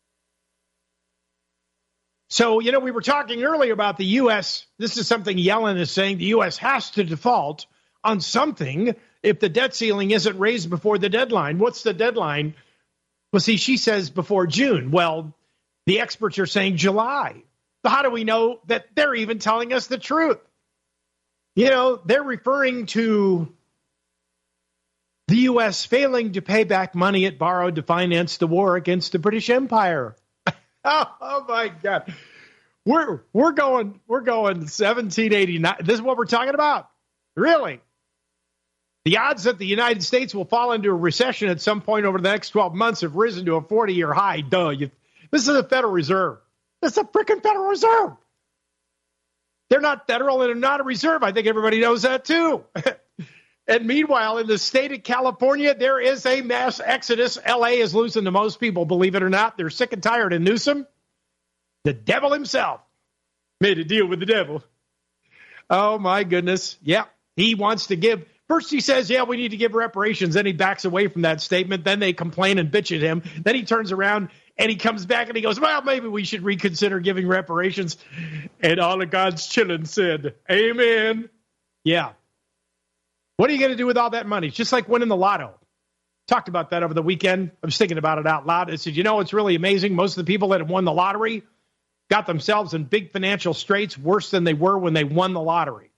So, you know, we were talking earlier about the U S. This is something Yellen is saying. The U S has to default on something if the debt ceiling isn't raised before the deadline. What's the deadline? Well, see, she says before June. Well, the experts are saying July. So how do we know that they're even telling us the truth? You know, they're referring to the U S failing to pay back money it borrowed to finance the war against the British Empire. oh, oh my God. We're we're going we're going seventeen eighty-nine. This is what we're talking about. Really? The odds that the United States will fall into a recession at some point over the next twelve months have risen to a forty-year high. Duh. You, this is the Federal Reserve. This is the freaking Federal Reserve. They're not federal and they're not a reserve. I think everybody knows that too. And meanwhile, in the state of California, there is a mass exodus. L A is losing to most people, believe it or not. They're sick and tired of Newsom. The devil himself made a deal with the devil. Oh, my goodness. Yeah, he wants to give. First he says, yeah, we need to give reparations. Then he backs away from that statement. Then they complain and bitch at him. Then he turns around and he comes back and he goes, well, maybe we should reconsider giving reparations. And all of God's children said, amen. Yeah. What are you going to do with all that money? It's just like winning the lotto. Talked about that over the weekend. I was thinking about it out loud. I said, you know, it's really amazing. Most of the people that have won the lottery got themselves in big financial straits worse than they were when they won the lottery.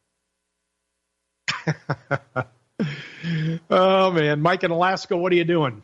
Oh, man. Mike in Alaska, what are you doing?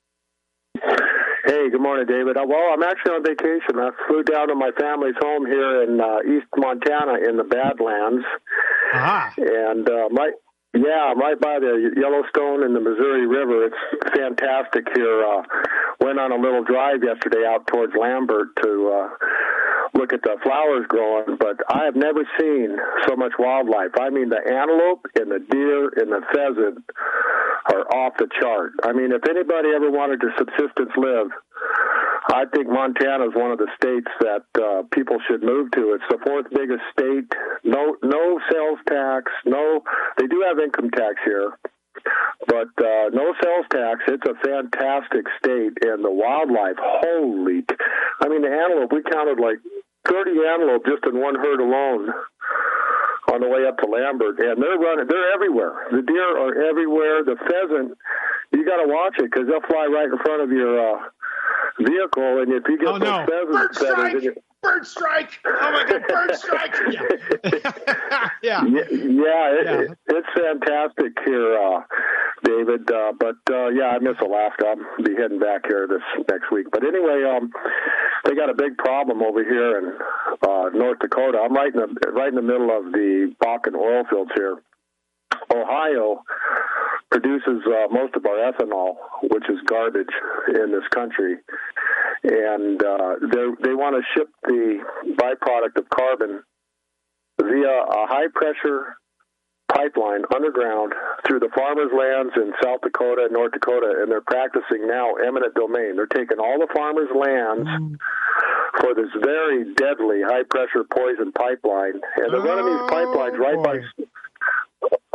Hey, good morning, David. Uh, well, I'm actually on vacation. I flew down to my family's home here in uh, East Montana in the Badlands. Ah. And uh, my... Yeah, I'm right by the Yellowstone and the Missouri River. It's fantastic here. Uh, went on a little drive yesterday out towards Lambert to uh, look at the flowers growing, but I have never seen so much wildlife. I mean, the antelope and the deer and the pheasant are off the chart. I mean, if anybody ever wanted to subsistence live, I think Montana is one of the states that uh, people should move to. It's the fourth biggest state. No, no sales tax. No, they do have income tax here, but uh, no sales tax. It's a fantastic state, and the wildlife. Holy! I mean, the antelope. We counted like thirty antelope just in one herd alone on the way up to Lambert, and they're running. They're everywhere. The deer are everywhere. The pheasant. You got to watch it because they'll fly right in front of your uh, vehicle, and if you get oh, those no. pheasant feathers, you... bird strike! Oh my God, bird strike! Yeah, yeah, yeah. yeah, it, yeah. It, it's fantastic here, uh, David. Uh, but uh, yeah, I miss Alaska. I'll be heading back here this next week. But anyway, um, they got a big problem over here in uh, North Dakota. I'm right in the right in the middle of the Bakken oil fields here. Ohio produces uh, most of our ethanol, which is garbage in this country, and uh, they want to ship the byproduct of carbon via a high-pressure pipeline underground through the farmers' lands in South Dakota and North Dakota, and they're practicing now eminent domain. They're taking all the farmers' lands mm. for this very deadly high-pressure poison pipeline, and they're oh, running these pipelines right boy. by...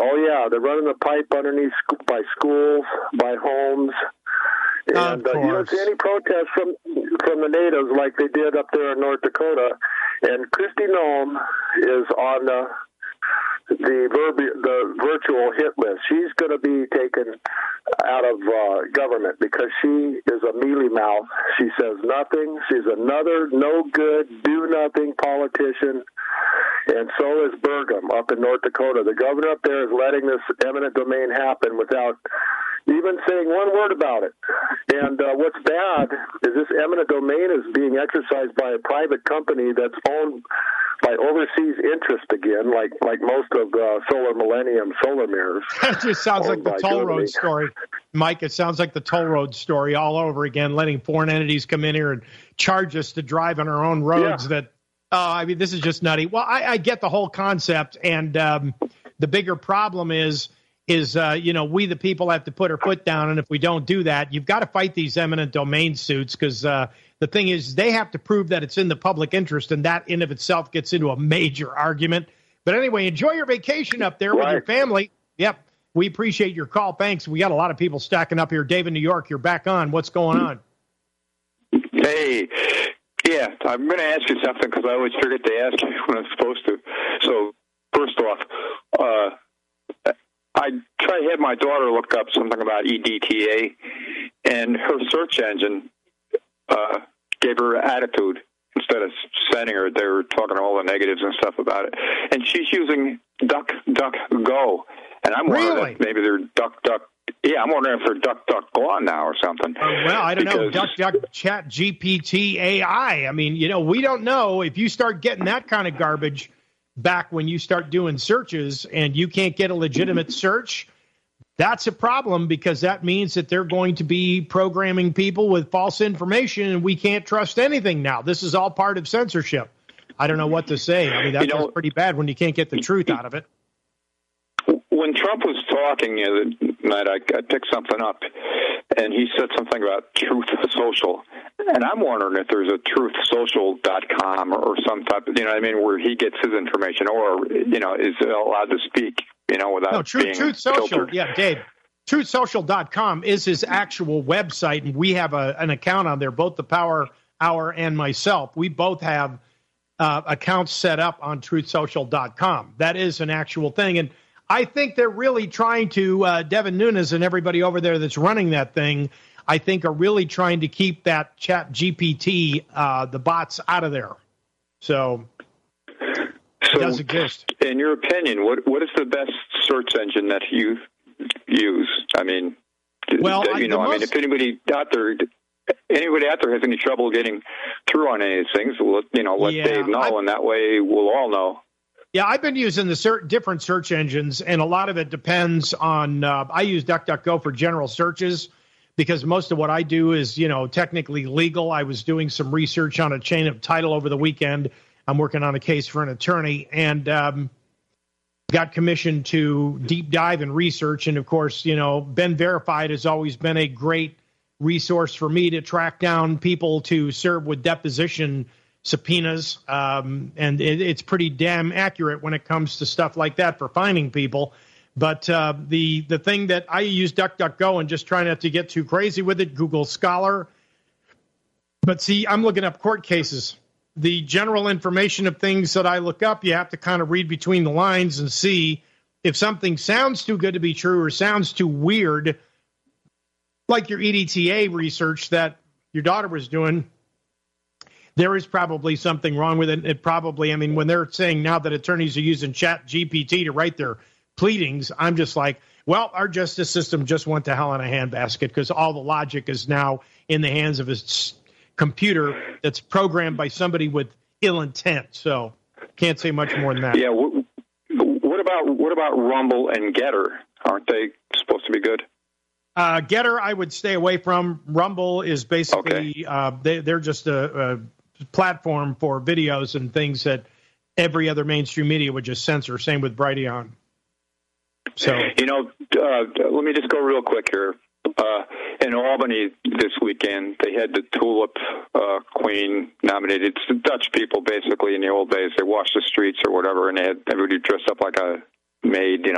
Oh, yeah, they're running the pipe underneath sc- by schools, by homes. And uh, you don't see any protests from from the natives like they did up there in North Dakota. And Kristi Noem is on the the, verbi- the virtual hit list. She's going to be taken out of uh, government because she is a mealy mouth. She says nothing. She's another no good, do nothing politician. And so is Burgum up in North Dakota. The governor up there is letting this eminent domain happen without even saying one word about it. And uh, what's bad is this eminent domain is being exercised by a private company that's owned by overseas interest again, like like most of uh, Solar Millennium solar mirrors. That just sounds like the toll Germany. road story. Mike, it sounds like the toll road story all over again, letting foreign entities come in here and charge us to drive on our own roads Yeah. that, oh, I mean, this is just nutty. Well, I, I get the whole concept, and um, the bigger problem is, is uh, you know, we the people have to put our foot down, and if we don't do that, you've got to fight these eminent domain suits because uh, the thing is they have to prove that it's in the public interest, and that in of itself gets into a major argument. But anyway, enjoy your vacation up there with your family. Yep, we appreciate your call. Thanks. We got a lot of people stacking up here. Dave in New York, you're back on. What's going on? Hey, yeah, I'm going to ask you something because I always forget to ask you when I'm supposed to. So, first off, uh, I tried to have my daughter look up something about E D T A, and her search engine uh, gave her attitude. Instead of sending her, they were talking all the negatives and stuff about it. And she's using DuckDuckGo. And I'm wondering Really? if maybe they're Duck Duck. Yeah, I'm wondering if they're Duck Duck Gone now or something. Uh, well, I don't know. Because- Duck, Duck, Chat, G P T, A I. I mean, you know, we don't know. If you start getting that kind of garbage back when you start doing searches and you can't get a legitimate search, that's a problem because that means that they're going to be programming people with false information, and we can't trust anything now. This is all part of censorship. I don't know what to say. I mean, that's You know- pretty bad when you can't get the truth out of it. When Trump was talking the other night, I, I picked something up, and he said something about Truth Social. And I'm wondering if there's a truth social dot com or, or some type of, you know what I mean, where he gets his information or, you know, is allowed to speak, you know, without No, Truth, being Truth Social. filtered. Yeah, Dave. Truth Social dot com is his actual website, and we have a, an account on there, both the Power Hour and myself. We both have uh, accounts set up on Truth Social dot com. That is an actual thing. And I think they're really trying to, uh, Devin Nunes and everybody over there that's running that thing, I think are really trying to keep that Chat G P T, uh, the bots out of there. So it So, does exist. in your opinion, what what is the best search engine that you use? I mean, Well, that, I- you know, the I mean, most- if anybody out there, anybody out there has any trouble getting through on any of these things, let, you know, let Yeah, Dave know, I- and that way we'll all know. Yeah, I've been using the cer- different search engines, and a lot of it depends on. Uh, I use DuckDuckGo for general searches because most of what I do is, you know, technically legal. I was doing some research on a chain of title over the weekend. I'm working on a case for an attorney, and um, got commissioned to deep dive and research. And of course, you know, Ben Verified has always been a great resource for me to track down people to serve with deposition subpoenas, um, and it, it's pretty damn accurate when it comes to stuff like that for finding people. But uh, the the thing that I use DuckDuckGo and just try not to get too crazy with it, Google Scholar. But see, I'm looking up court cases. The general information of things that I look up, you have to kind of read between the lines and see if something sounds too good to be true or sounds too weird, like your E D T A research that your daughter was doing. There is probably something wrong with it. It probably, I mean, when they're saying now that attorneys are using Chat G P T to write their pleadings, I'm just like, well, our justice system just went to hell in a handbasket because all the logic is now in the hands of a s- computer that's programmed by somebody with ill intent. So can't say much more than that. Yeah. What, what about what about Rumble and Getter? Aren't they supposed to be good? Uh, Getter, I would stay away from. Rumble is basically, okay. uh, they, they're just a, a platform for videos and things that every other mainstream media would just censor. Same with Brighteon. So, you know, uh, let me just go real quick here. Uh, in Albany this weekend, they had the Tulip uh, Queen nominated. It's the Dutch people, basically, in the old days. They washed the streets or whatever, and they had everybody dressed up like a maid, you know,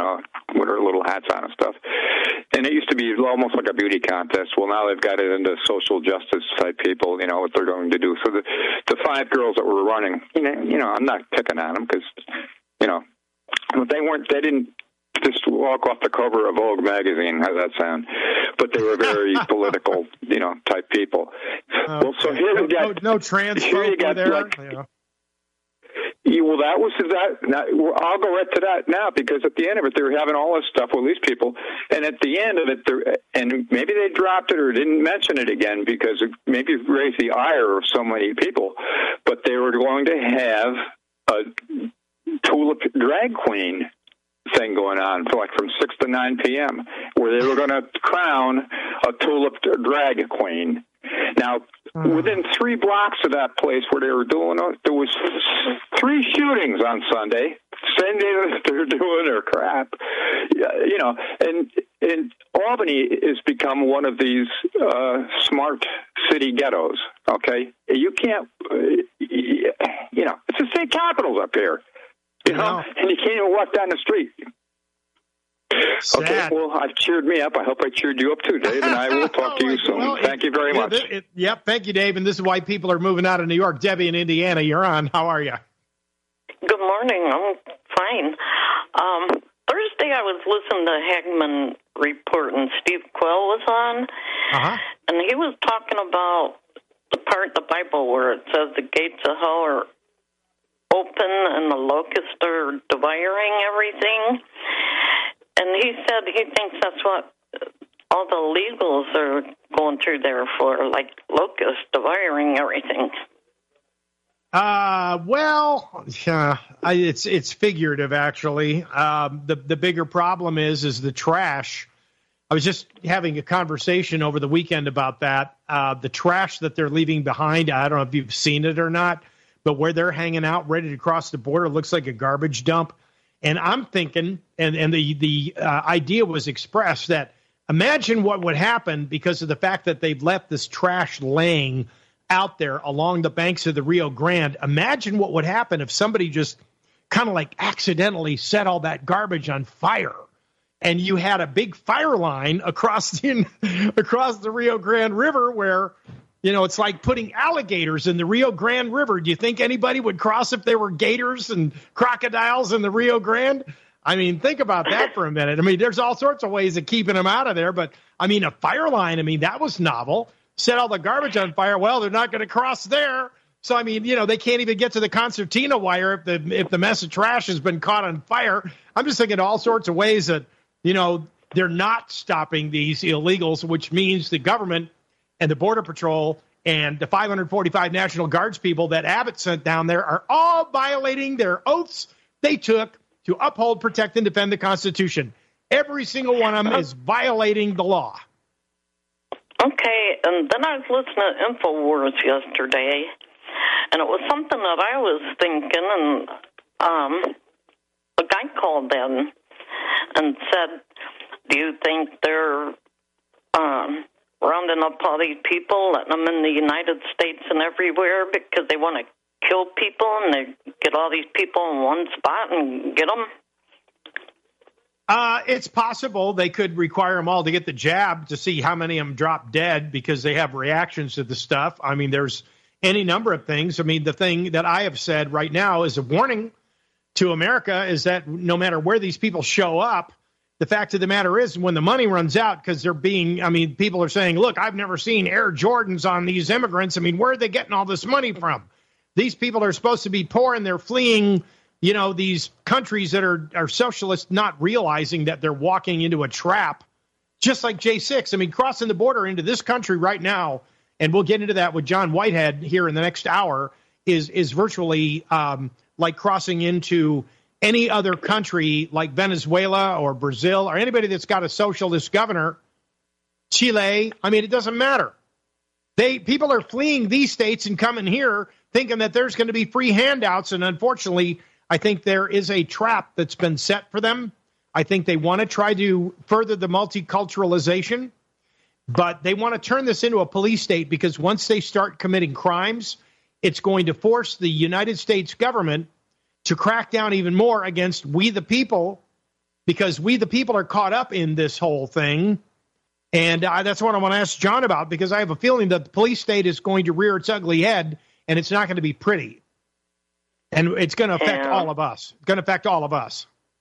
with their little hats on and stuff. And it used to be almost like a beauty contest. Well, now they've got it into social justice type people, you know, what they're going to do. So the, the five girls that were running, you know, you know, I'm not picking on them because, you know, they weren't, they didn't just walk off the cover of Vogue magazine. How's that sound? But they were very political, you know, type people. Uh, well, so here you got no, no trans here you got there. Like, yeah. Yeah, well, that was that. Now, I'll go right to that now because at the end of it, they were having all this stuff with these people, and at the end of it, and maybe they dropped it or didn't mention it again because it maybe it raised the ire of so many people. But they were going to have a tulip drag queen thing going on for like from six to nine p.m. where they were going to crown a tulip drag queen. Now, mm. within three blocks of that place where they were doing it, there was three shootings on Sunday. Same day that they're doing their crap, you know. And and Albany has become one of these uh, smart city ghettos. Okay, you can't, uh, you know, it's the state capitals up here, you know, and you can't even walk down the street. Sad. Okay, well, I've cheered me up. I hope I cheered you up too, Dave, and I will talk to you soon. Well, thank you very yeah, much. It, it, yep, thank you, Dave. And this is why people are moving out of New York. Debbie in Indiana, you're on. How are you? Good morning. I'm fine. Um, Thursday I was listening to Hagman Report, and Steve Quell was on, uh-huh. and he was talking about the part of the Bible where it says the gates of hell are open and the locusts are devouring everything. And he said he thinks that's what all the legals are going through there for, like locusts devouring everything. Uh, well, yeah, I, it's it's figurative actually. Um, the the bigger problem is is the trash. I was just having a conversation over the weekend about that. Uh, the trash that they're leaving behind. I don't know if you've seen it or not, but where they're hanging out, ready to cross the border, looks like a garbage dump. And I'm thinking, and, and the, the uh, idea was expressed that imagine what would happen because of the fact that they've left this trash laying out there along the banks of the Rio Grande. Imagine what would happen if somebody just kind of like accidentally set all that garbage on fire and you had a big fire line across the, across the Rio Grande River where, you know, it's like putting alligators in the Rio Grande River. Do you think anybody would cross if there were gators and crocodiles in the Rio Grande? I mean, think about that for a minute. I mean, there's all sorts of ways of keeping them out of there. But, I mean, a fire line, I mean, that was novel. Set all the garbage on fire. Well, they're not going to cross there. So, I mean, you know, they can't even get to the concertina wire if the if the mess of trash has been caught on fire. I'm just thinking all sorts of ways that, you know, they're not stopping these illegals, which means the government and the Border Patrol and the five hundred forty-five National Guards people that Abbott sent down there are all violating their oaths they took to uphold, protect, and defend the Constitution. Every single one of them is violating the law. Okay, and then I was listening to InfoWars yesterday, and it was something that I was thinking, and um, a guy called in and said, do you think they're um, rounding up all these people, letting them in the United States and everywhere because they want to kill people and they get all these people in one spot and get them? Uh, it's possible they could require them all to get the jab to see how many of them drop dead because they have reactions to the stuff. I mean, there's any number of things. I mean, the thing that I have said right now is a warning to America is that no matter where these people show up, the fact of the matter is when the money runs out, because they're being, I mean, people are saying, look, I've never seen Air Jordans on these immigrants. I mean, where are they getting all this money from? These people are supposed to be poor and they're fleeing, you know, these countries that are, are socialist, not realizing that they're walking into a trap, just like J six. I mean, crossing the border into this country right now, and we'll get into that with John Whitehead here in the next hour, is is virtually um, like crossing into any other country like Venezuela or Brazil or anybody that's got a socialist governor, Chile. I mean, it doesn't matter. They people are fleeing these states and coming here thinking that there's going to be free handouts. And unfortunately, I think there is a trap that's been set for them. I think they want to try to further the multiculturalization, but they want to turn this into a police state because once they start committing crimes, it's going to force the United States government to crack down even more against we the people because we, the people, are caught up in this whole thing. And uh, that's what I want to ask John about, because I have a feeling that the police state is going to rear its ugly head, and it's not going to be pretty. And it's going to affect yeah. all of us. It's going to affect all of us.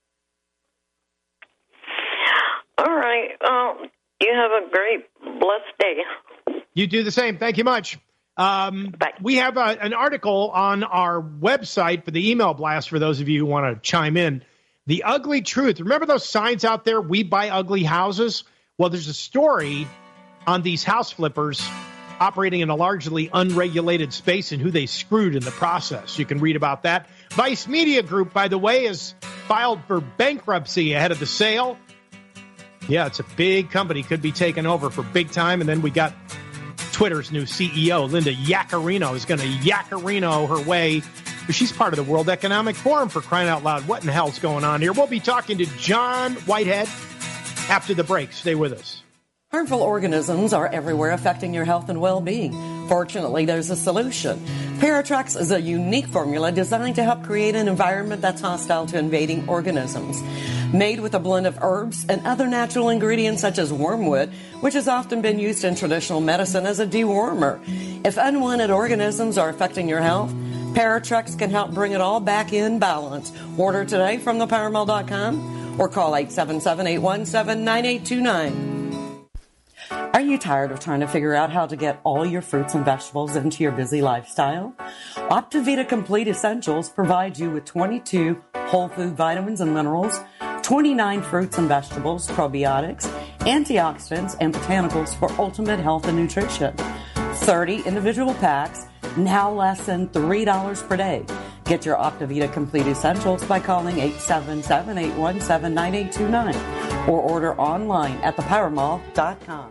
All right. Um, you have a great, blessed day. You do the same. Thank you much. Um, we have a, an article on our website for the email blast for those of you who want to chime in. The Ugly Truth. Remember those signs out there, we buy ugly houses? Well, there's a story on these house flippers operating in a largely unregulated space and who they screwed in the process. You can read about that. Vice Media Group, by the way, has filed for bankruptcy ahead of the sale. Yeah, it's a big company, could be taken over for big time. And then we got Twitter's new C E O, Linda Yaccarino, is going to Yaccarino her way. She's part of the World Economic Forum, for crying out loud. What in the hell's going on here? We'll be talking to John Whitehead after the break. Stay with us. Harmful organisms are everywhere, affecting your health and well-being. Fortunately, there's a solution. Paratrex is a unique formula designed to help create an environment that's hostile to invading organisms. Made with a blend of herbs and other natural ingredients such as wormwood, which has often been used in traditional medicine as a dewormer. If unwanted organisms are affecting your health, Paratrex can help bring it all back in balance. Order today from the power mall dot com or call eight seven seven, eight one seven, nine eight two nine. Are you tired of trying to figure out how to get all your fruits and vegetables into your busy lifestyle? Optivita Complete Essentials provides you with twenty-two whole food vitamins and minerals, twenty-nine fruits and vegetables, probiotics, antioxidants, and botanicals for ultimate health and nutrition. thirty individual packs, now less than three dollars per day. Get your Optivita Complete Essentials by calling eight seven seven, eight one seven, nine eight two nine or order online at the power mall dot com.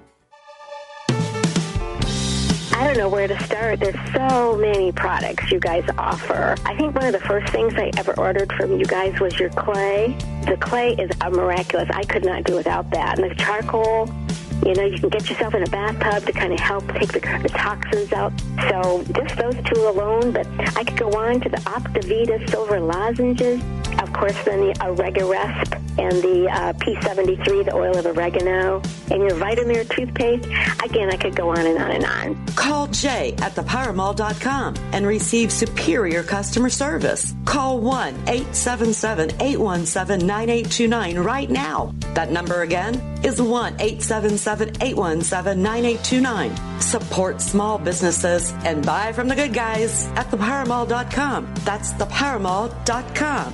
I don't know where to start. There's so many products you guys offer. I think one of the first things I ever ordered from you guys was your clay. The clay is uh, miraculous. I could not do without that. And the charcoal, you know, you can get yourself in a bathtub to kind of help take the, the toxins out. So just those two alone, but I could go on to the Optivita Silver Lozenges. Of course, then the Oregaresp and the uh, P seventy-three, the oil of oregano, and your Vitamir toothpaste. Again, I could go on and on and on. Call Jay at the power mall dot com and receive superior customer service. Call one eight seven seven, eight one seven, nine eight two nine right now. That number again is one eight seven seven, eight one seven, nine eight two nine. Support small businesses and buy from the good guys at the power mall dot com. That's the power mall dot com.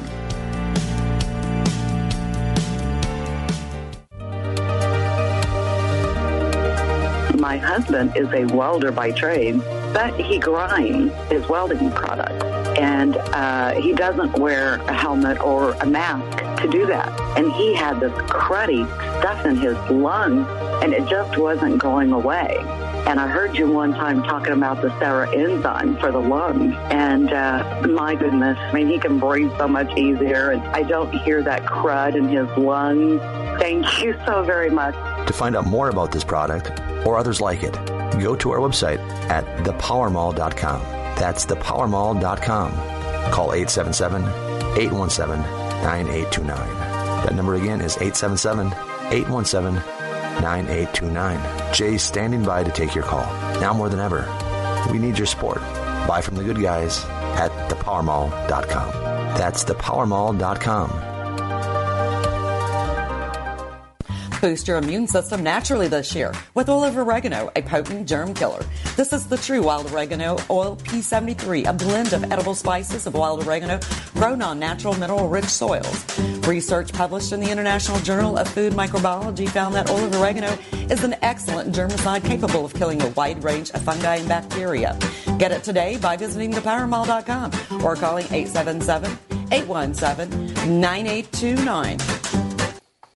My husband is a welder by trade, but he grinds his welding product. And uh, he doesn't wear a helmet or a mask to do that. And he had this cruddy stuff in his lungs, and it just wasn't going away. And I heard you one time talking about the Sarah enzyme for the lungs. And uh, my goodness, I mean, he can breathe so much easier. And I don't hear that crud in his lungs. Thank you so very much. To find out more about this product or others like it, go to our website at the power mall dot com. That's the power mall dot com. Call eight seven seven, eight one seven, nine eight two nine. That number again is eight seven seven, eight one seven, nine eight two nine. Jay's standing by to take your call. Now more than ever, we need your support. Buy from the good guys at the power mall dot com. That's the power mall dot com. Boost your immune system naturally this year with oil of oregano, a potent germ killer. This is the true wild oregano oil P seventy-three, a blend of edible spices of wild oregano grown on natural mineral-rich soils. Research published in the International Journal of Food Microbiology found that oil of oregano is an excellent germicide capable of killing a wide range of fungi and bacteria. Get it today by visiting the power mall dot com or calling eight seven seven, eight one seven, nine eight two nine.